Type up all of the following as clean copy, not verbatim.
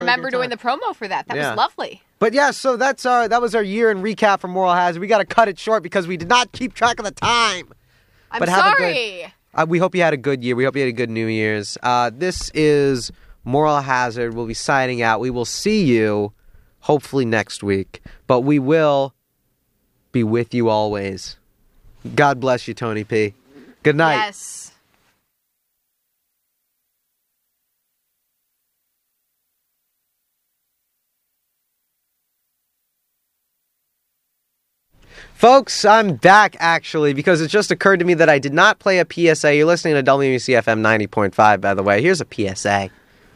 remember doing the promo for that. That was lovely. But yeah, so that was our year in recap for Moral Hazard. We got to cut it short because we did not keep track of the time. I'm sorry. We hope you had a good year. We hope you had a good New Year's. This is Moral Hazard. We'll be signing out. We will see you hopefully next week, but we will be with you always. God bless you, Tony P. Good night. Yes. Folks, I'm back, actually, because it just occurred to me that I did not play a PSA. You're listening to WCFM 90.5, by the way. Here's a PSA.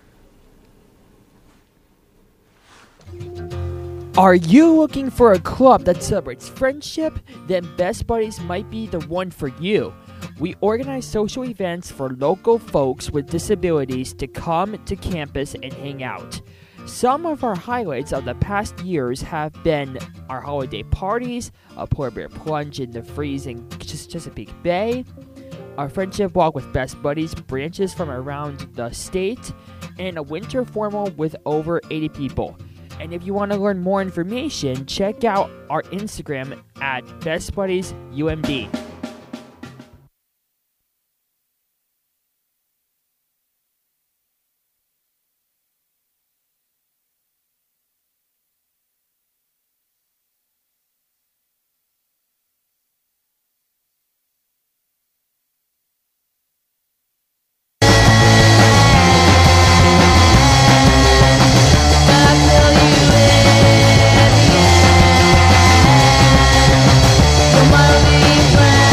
Are you looking for a club that celebrates friendship? Then Best Buddies might be the one for you. We organize social events for local folks with disabilities to come to campus and hang out. Some of our highlights of the past years have been our holiday parties, a polar bear plunge in the freezing Chesapeake Bay, our friendship walk with Best Buddies branches from around the state, and a winter formal with over 80 people. And if you want to learn more information, check out our Instagram at BestBuddiesUMD. Come on, be friends.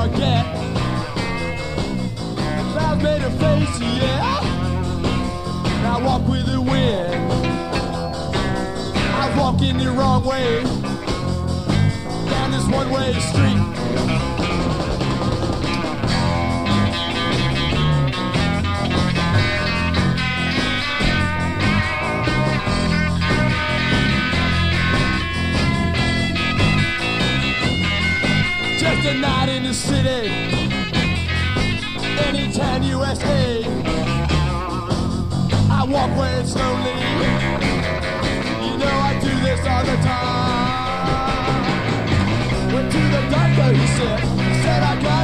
forget. The clouds made a face, yeah. And I walk with the wind. I was walking the wrong way down this one-way street. Just a night in the city, anytime USA. I walk where it's lonely. You know I do this all the time. Went to the doctor, he said I got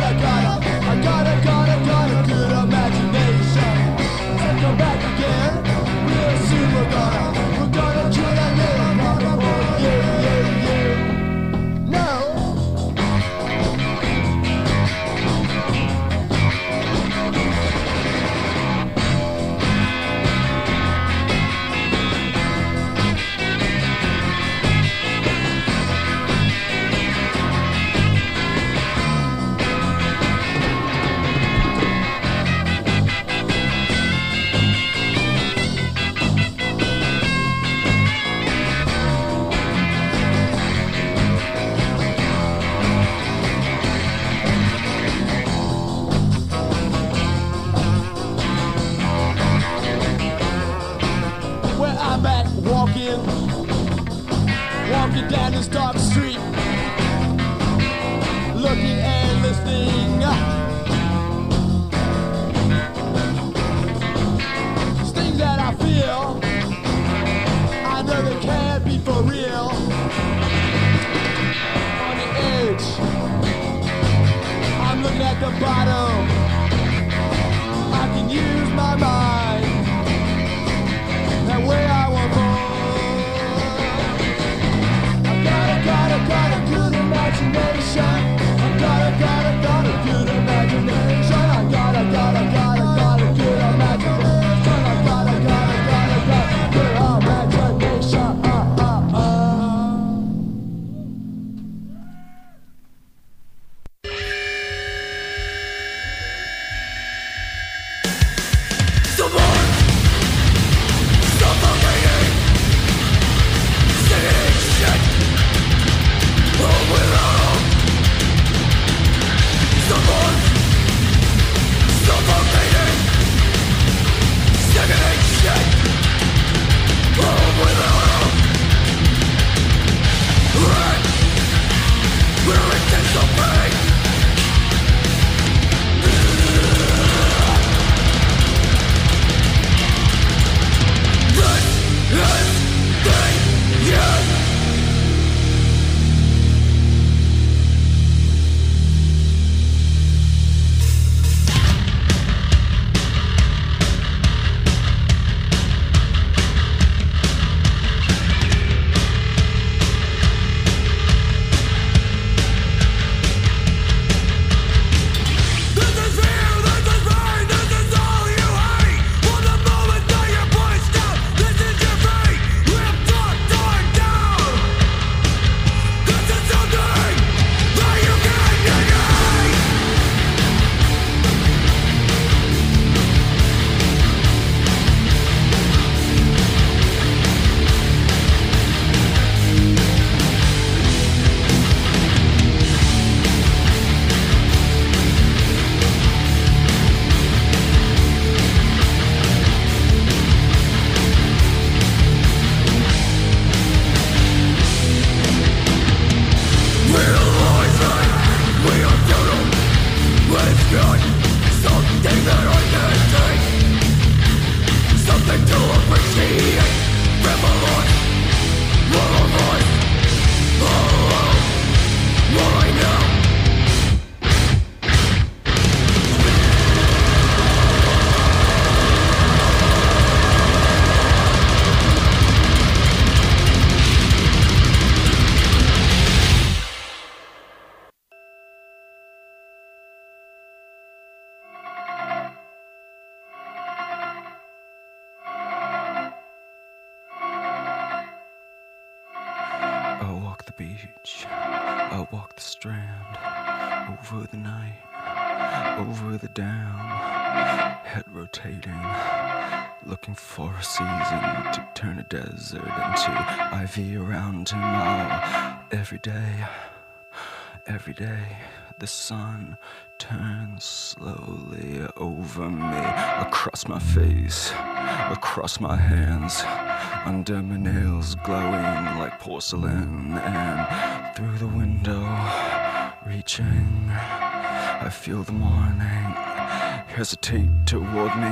a good imagination. And come back again, real soon we're gonna kill that little problem. Oh, yeah. No. Walking down this dark street, looking and listening. It's things that I feel, I know they can't be for real. On the edge, I'm looking at the bottom. I can use my mind that way I want more. Got a good imagination. I got a good imagination. I got a good imagination. I got a good imagination. beach. I'll walk the strand. Over the night, over the dam, head rotating, looking for a season to turn a desert into ivy around him. Oh, every day, the sun turns slowly over me, across my face, across my hands, under my nails glowing like porcelain, and through the window, reaching, I feel the morning hesitate toward me.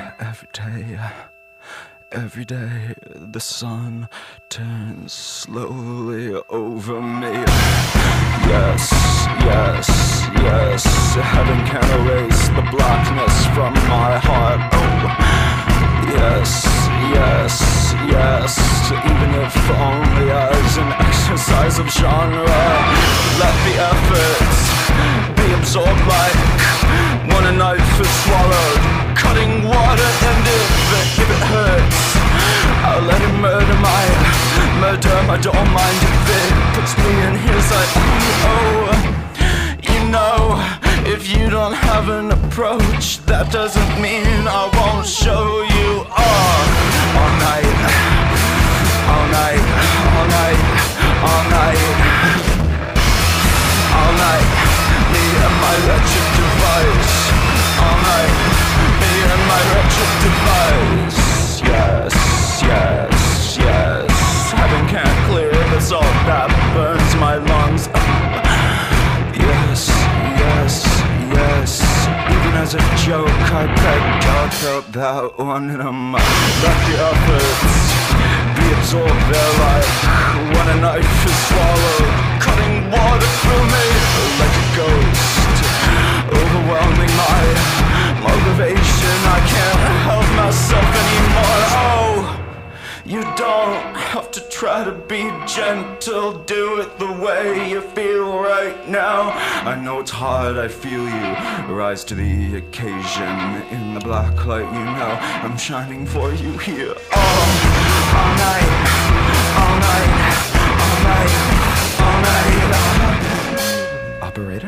Every day the sun turns slowly over me. Yes, heaven can erase the blackness from my heart. Oh, yes, even if only as an exercise of genre. Let the efforts be absorbed like when a knife is swallowed, cutting water, and if it hurts, I'll let him murder my I don't mind if it puts me in his you know, if you don't have an approach, that doesn't mean I won't show you all night, all night, all night, all night, all night, me and my wretched device, all night, me and my wretched device. Yes, heaven can't clear the salt that burns my lungs. Yes, even as a joke I begged God felt that one in a month. Let the efforts be absorbed there like when a knife is swallowed, cutting water through me like a ghost, overwhelming my motivation. I can't help myself anymore. Oh, you don't have to try to be gentle, do it the way you feel right now. I know it's hard, I feel you rise to the occasion. In the black light, you know I'm shining for you here. All night, all night, all night, all night, all night. Operator?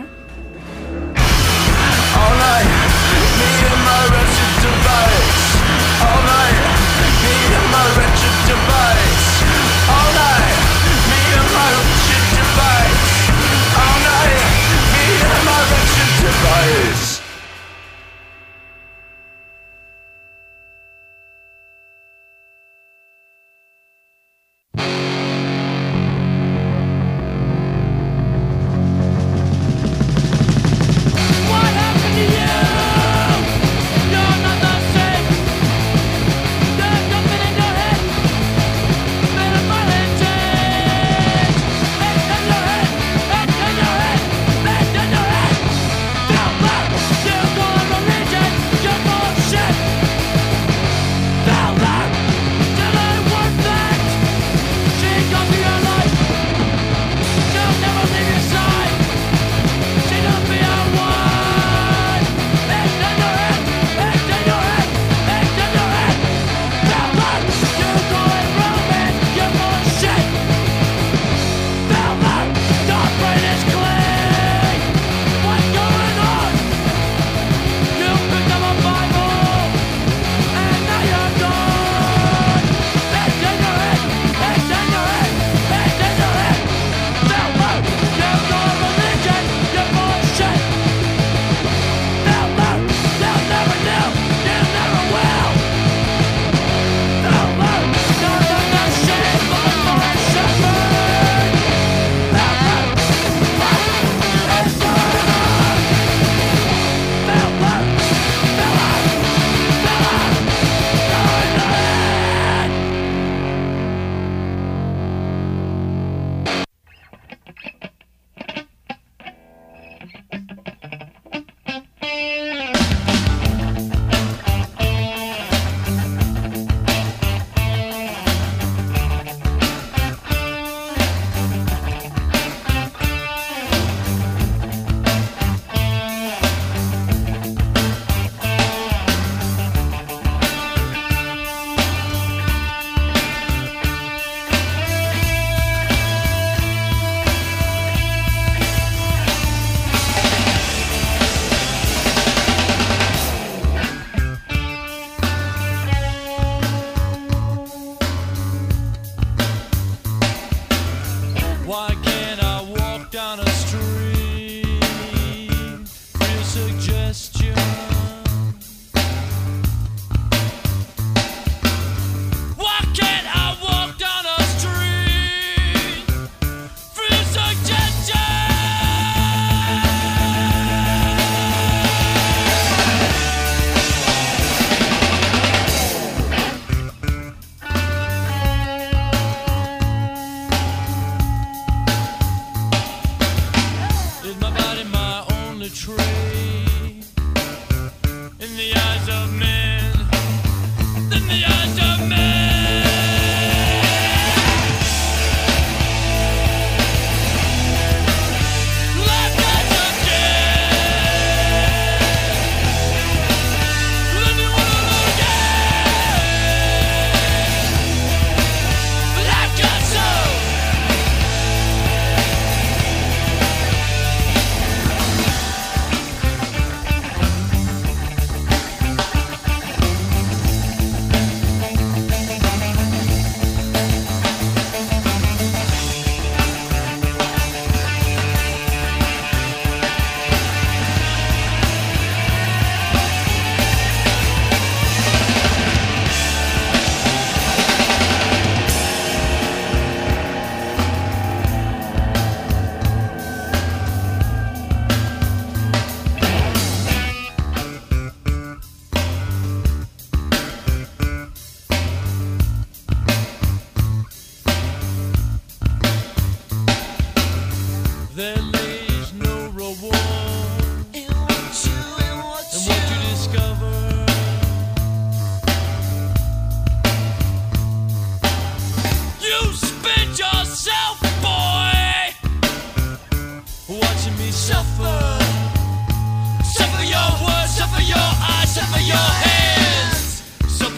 All night, me and my wretched device. All night, me and my wretched device. All night, me and my wretched device. All night, me and my wretched device.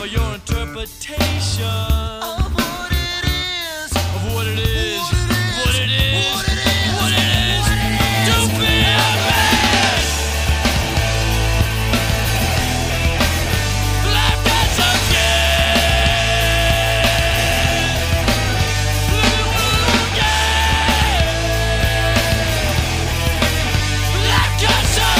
your interpretation of what it is, of what it is, what it is, what it is to be a man. Life gets a life gets a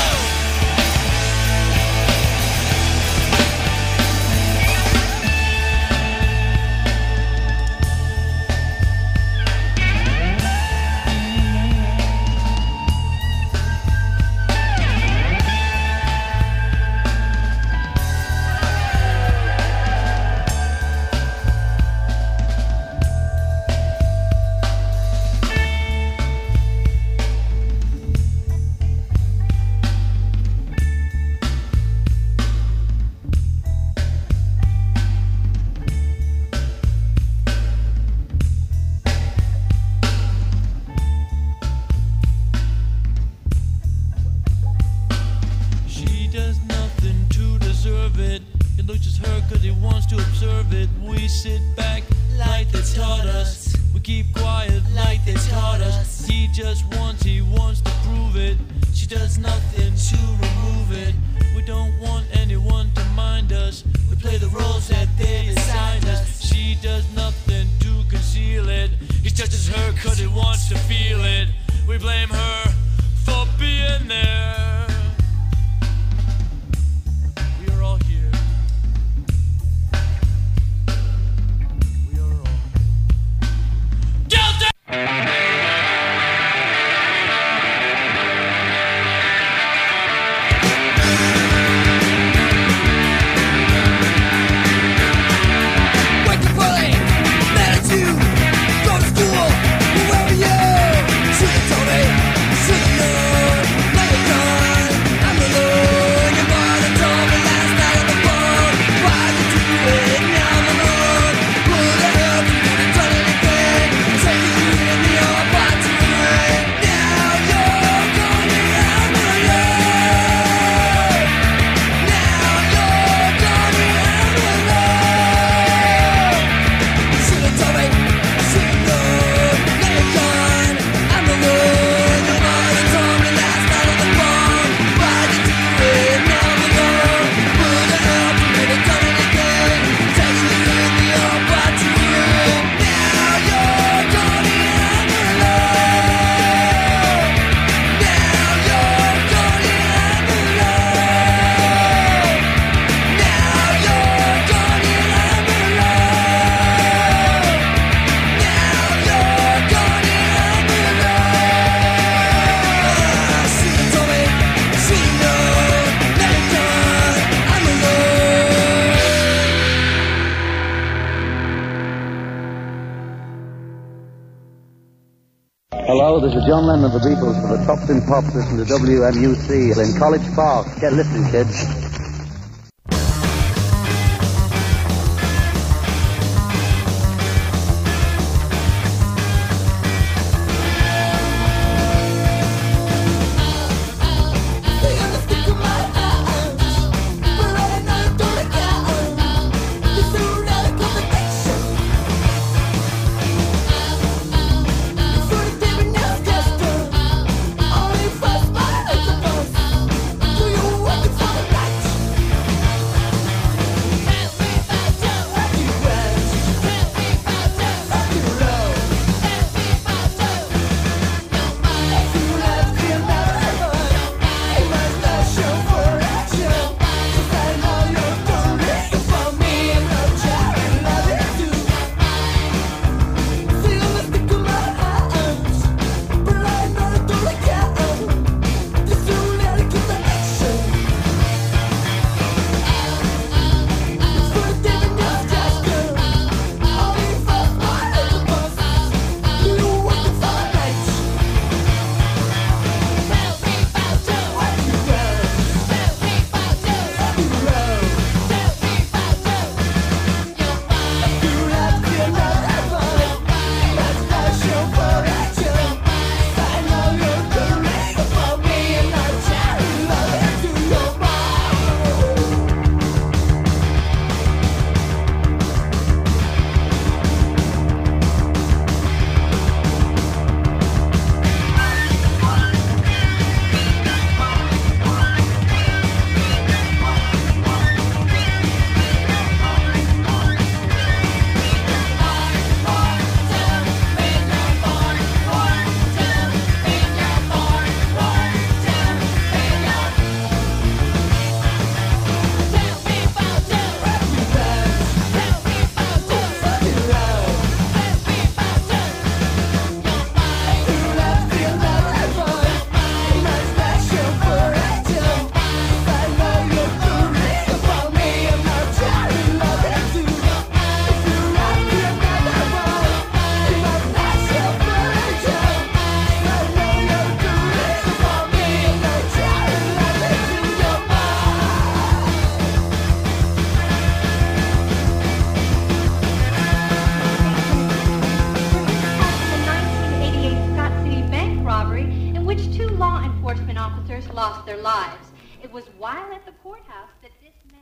She does nothing to deserve it. It looks just her cause he wants to observe it. We sit back like they taught us. We keep quiet like they taught us. He just wants, he wants to prove it. She does nothing to remove it. We don't want anyone to mind us. We play the roles that they assigned us. She does nothing to conceal it. He touches her cause he wants to feel it. We blame her for being there. We are all here. We are all guilty. Wake up early, mad at you. Go to school, where are you? Should've told me, should've known. Now you're gone, I'm alone. Your mother told me last night on the phone. Why'd you do it? Now I'm alone. Who the hell could've done anything? Taking you in the arm, but to rain. Now you're gone and I'm alone. Now you're gone and I'm alone. Should've told me, should've known. Now you're gone, I'm alone. Your mother told me last night on the phone. Why'd you do it? Now I'm alone. Who the hell could've done anything? Taking you in the arm, but to rain. Now you're gone and I'm alone. Now you're gone and I'm alone. Now you're gone and I'm alone. Now you're gone and I'm alone. Should've told me, should've known. Now you're gone, I'm alone. Hello, this is John Lennon of the Beatles for the Tops in Pops. Listen to WMUC in College Park. Get listening, kids. Only first, my examples. Do you work for the right? lost their lives. It was while at the courthouse that this man...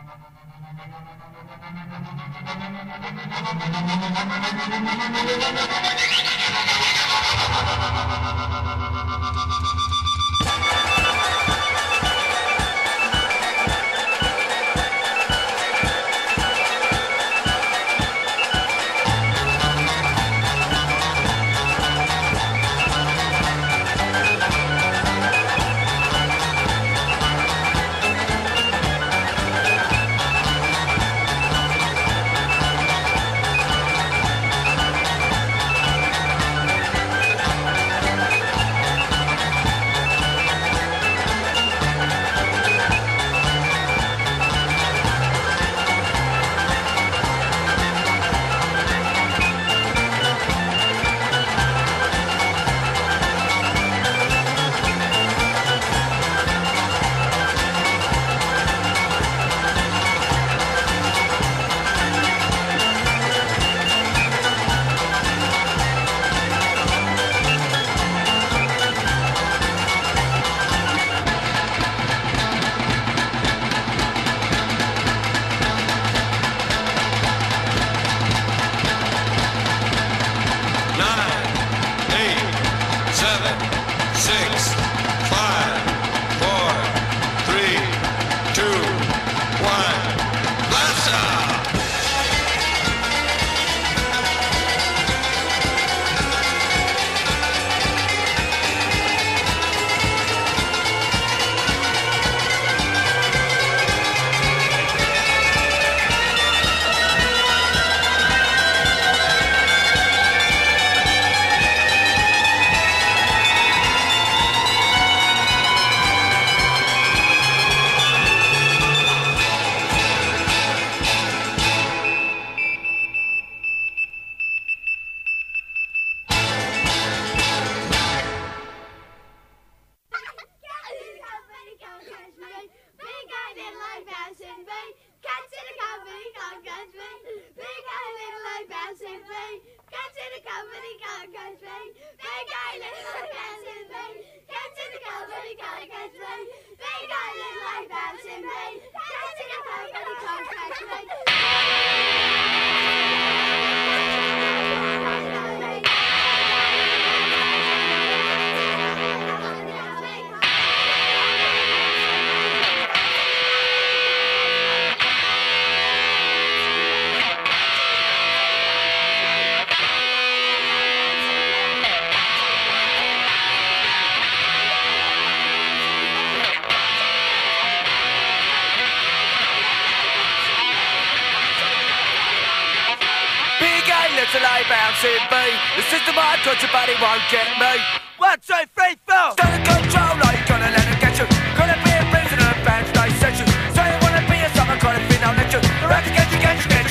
till I bounce in B. The system I touch, but it won't get me. 1, 2, 3, 4. Stand in control, like you're gonna let it get you. Gonna be a prisoner of band stage session. So you wanna be a summer kind of thing, I'll let you. The rats get you.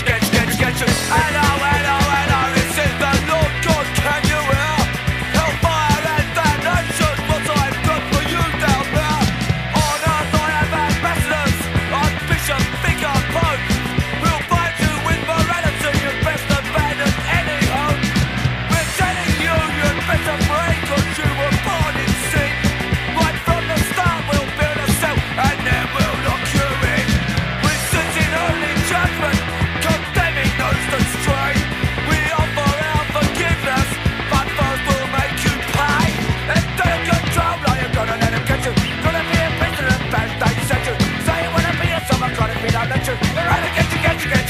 Hello, hello, hello, this is the Lord God, can you hear? Hellfire and damnation, what I've done for you down there. On earth I have ambassadors, Archbishop, Vicar, Pope. We'll fight you with morality, you best abandon any hope. We're telling you, you'd better pray, cause you were born in sin. Right from the start we'll build a cell, and then we'll lock you in. We're sitting only judgment, condemning those that stray. We offer our forgiveness, but first we'll make you pay. And take control, are you gonna let him catch you? Gonna be a prisoner of bad state session. Say you wanna be a summer kind of thing, I'll let you. Gonna get you.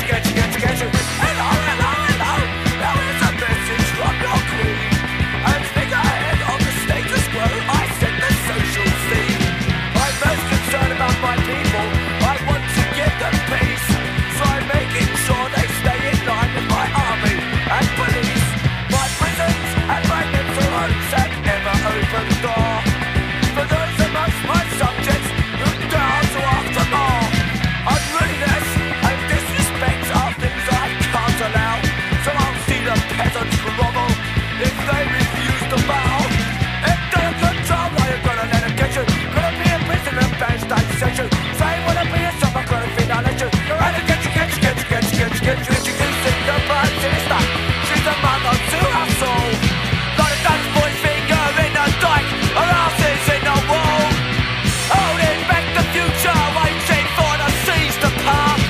Hello, hello, hello. Now here's a message from your queen. And speak ahead on the status quo, I set the social scene. I'm most concerned about my people, I want to give them peace. So I'm making sure they stay in line with my army and police. My prisons and my mental homes have never opened door. For those amongst my subjects who dare to ask for more. Unruliness and disrespect are things I can't allow. So I'll see the peasants grovel if they refuse to bow. If they're control, are you gonna let them get you? Gonna be a prisoner of bad state session. Say wanna be a summer kind of thing, I'll let you. Gonna get you. Introducing the prime minister. She's a mother to us all. Got a Dutch boy's finger in the dike, her ass is in the wall. Holding back the future, waiting for the seas to part.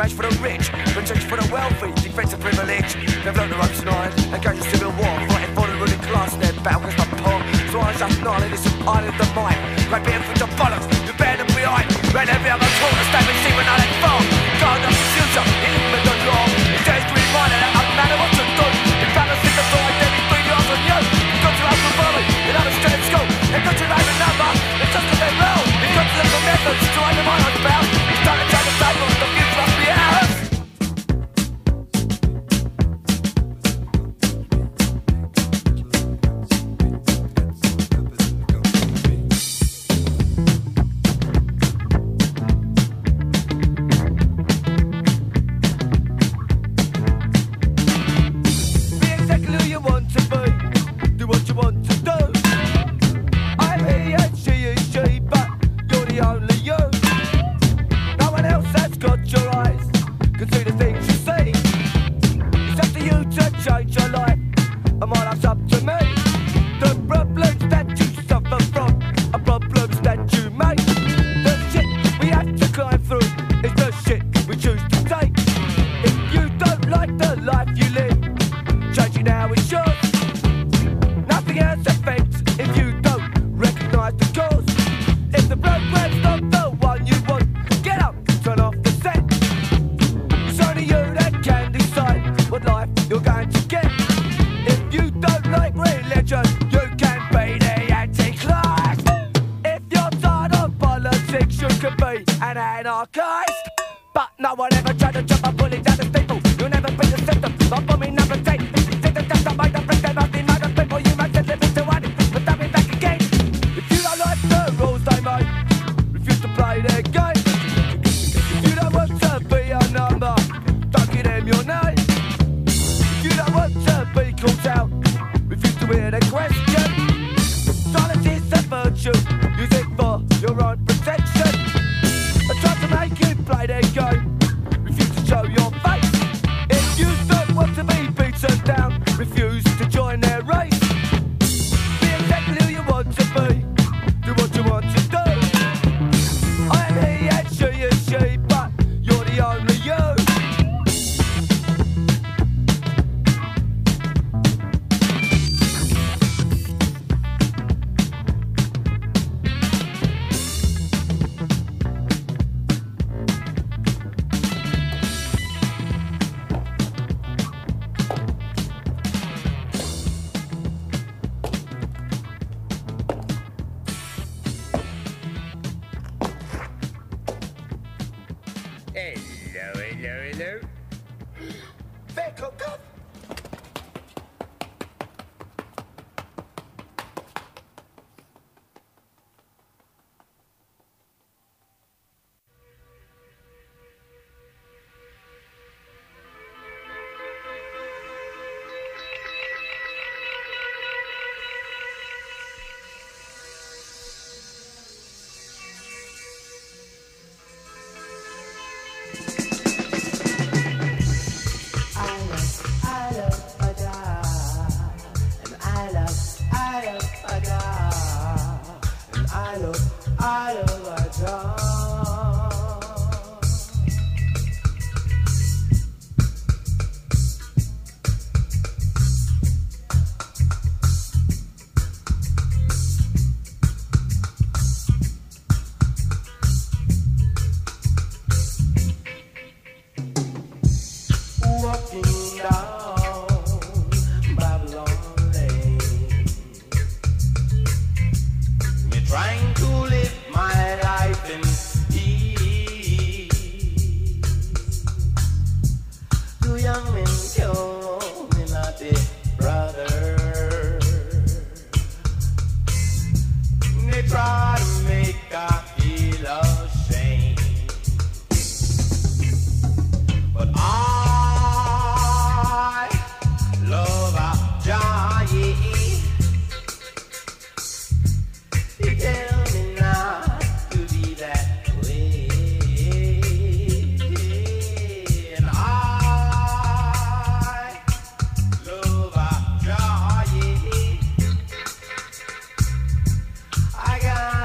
smash for the rich, protection for the wealthy, defense of privilege. They've learned their own side, engaged in civil war, fighting for the ruling class. Their battle is not poor, so I just acknowledge it's an island of mine. Great being for the bollocks, you bear them behind. Read every other talk, the statement see when I let fall. God knows the future, even with the law. It's days to remind that it doesn't matter what you do. If balancing the void, then it's 3 years on you. You've got to have the volley, you have a straight school. You've got to name a number, it's just that they roll. You've got to look for methods to undermine us bound. It's time to change the table, the future must be ours. I got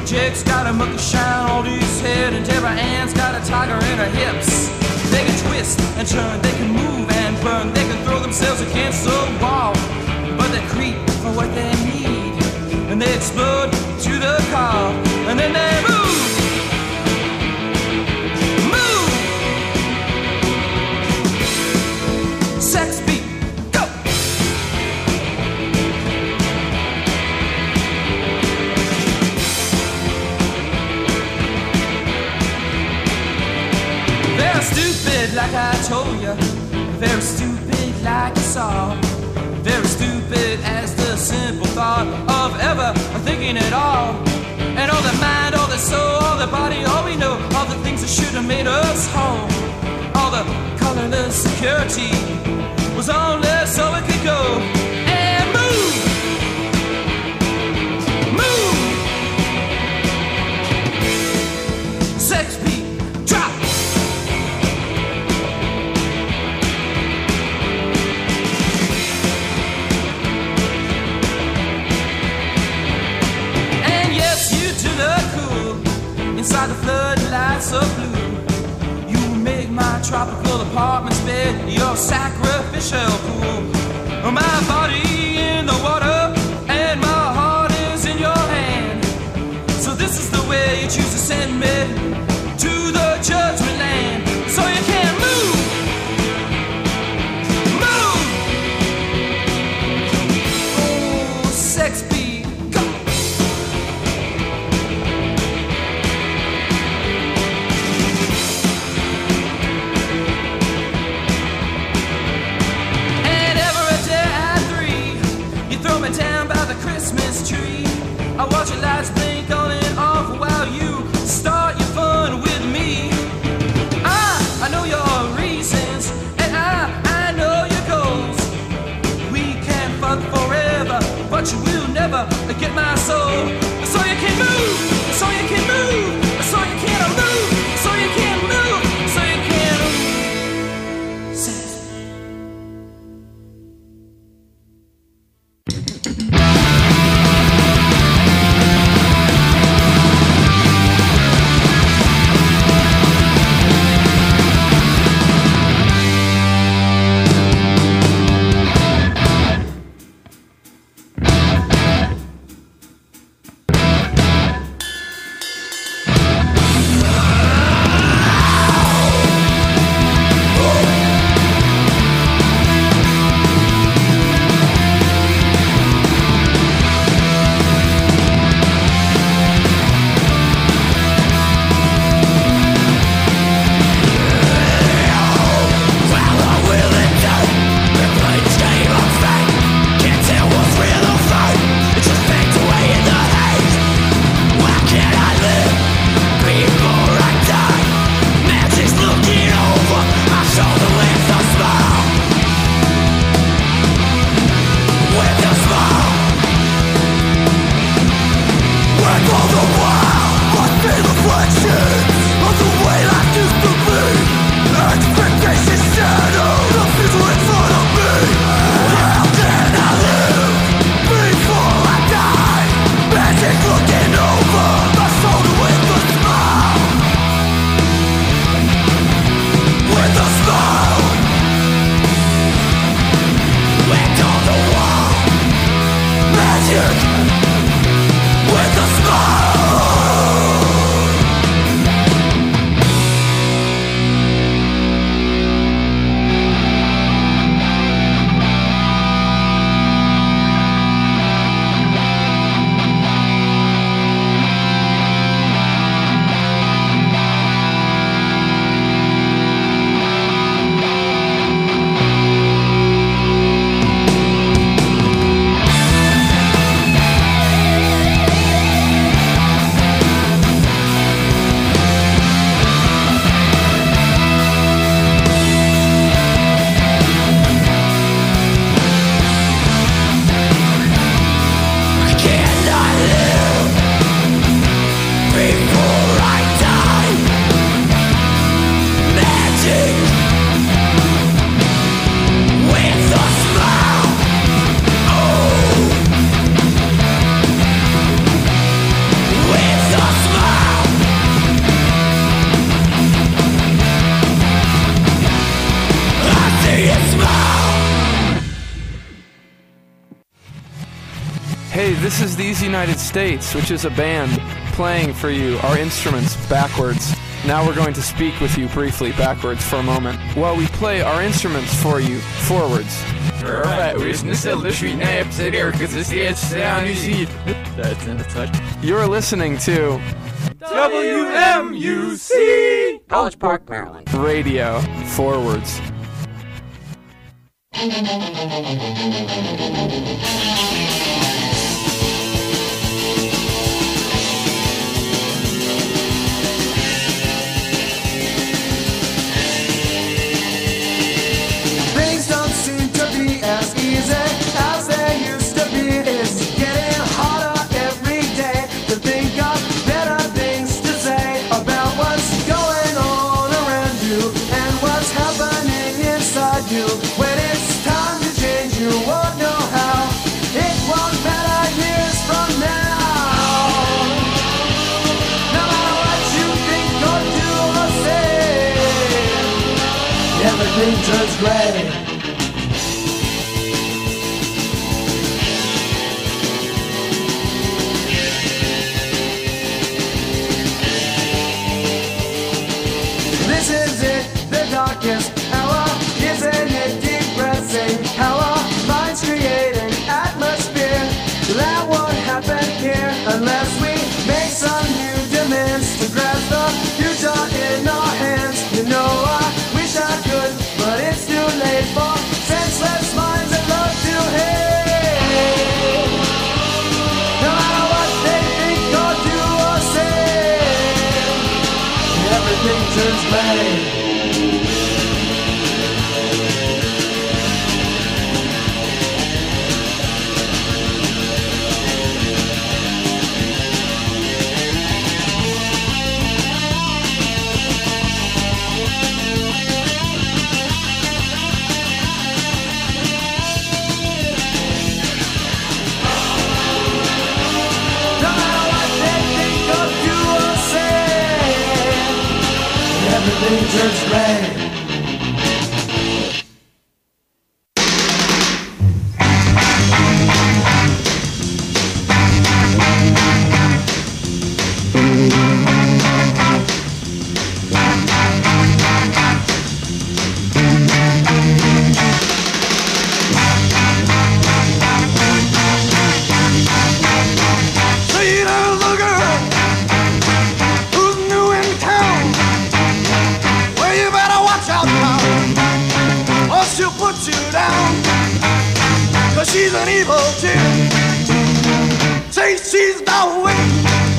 Jake's got a monkey shine on his head, and Deborah Ann's got a tiger in her hips. They can twist and turn, they can move and burn, they can throw themselves against the wall, but they creep for what they need, and they explode to the car, and then they move. Sex beat, go! Very stupid like I told you, very stupid like you saw, very stupid as the simple thought of ever thinking at all. And all the mind, all the soul, all the body, all we know, all the things that should have made us whole, all the colorless security was only so it could go and move, move. Sex beat, drop. And yes, you do look cool inside the floodlights of blue. Make my tropical apartment's bed your sacrificial pool. My body in the water and my heart is in your hand. So this is the way you choose to send me to the judgment land. So you can move, move. Oh, sex beat, go. Down by the Christmas tree, I watch your lights blink on and off while you start your fun with me. I know your reasons and I know your goals. We can fuck forever, but you will never get my soul. So you can move, so you can move, so you can move, so you can move, so you can move. Sex. This is These United States, which is a band playing for you our instruments backwards. Now we're going to speak with you briefly backwards for a moment while we play our instruments for you forwards. You're listening to WMUC College Park, Maryland. Radio forwards. Things don't seem to be as easy as they used to be. It's getting harder every day to think of better things to say about what's going on around you and what's happening inside you. When it's time to change, you won't know how. It won't matter years from now. No matter what you think or do or say, everything turns gray. This is it, the darkest hour. Isn't it depressing how our minds create an atmosphere that won't happen here unless we make some new demands to grasp the future in our hands. You know I wish I could, but it's too late for senseless minds that love to hate. No matter what they think or do or say, everything turns gray. No matter what they think or do or say, everything turns gray. See there's a girl who's new in town. Well, you better watch out now, or she'll put you down. 'Cause she's an evil chick. Say she's the witch.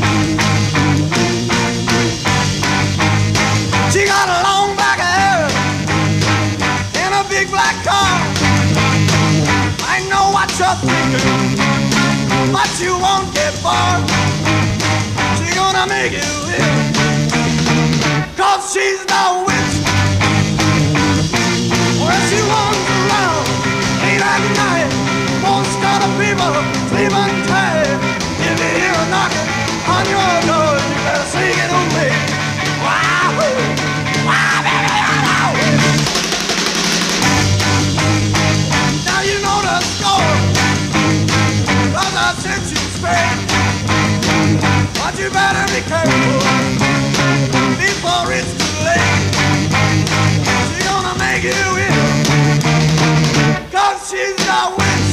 She got a long black hair and a big black car. I know what you're thinking, but you won't get far. She's gonna make you ill, 'cause she's the witch. Well, she runs around late at night, won't start the people sleeping tight. If you hear her knocking on your door, you better sing it on me. Wow, wow, baby, I know. Now you know the score, 'cause I sent you straight. But you better be careful before it's too late. She's gonna make you ill, 'cause she's the witch.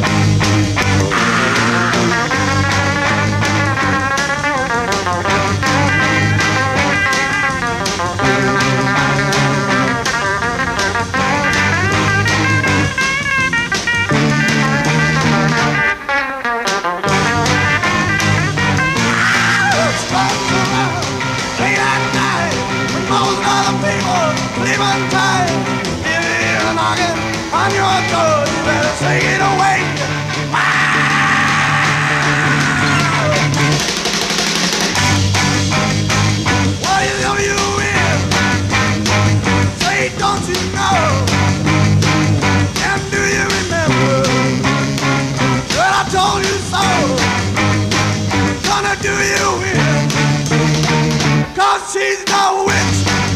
Late at night, when most other people sleeping tight. If you hear her knocking on your door, you better take it away. What is you in? Say, don't you know? And do you remember that I told you so? Gonna do you in, 'cause she's the witch.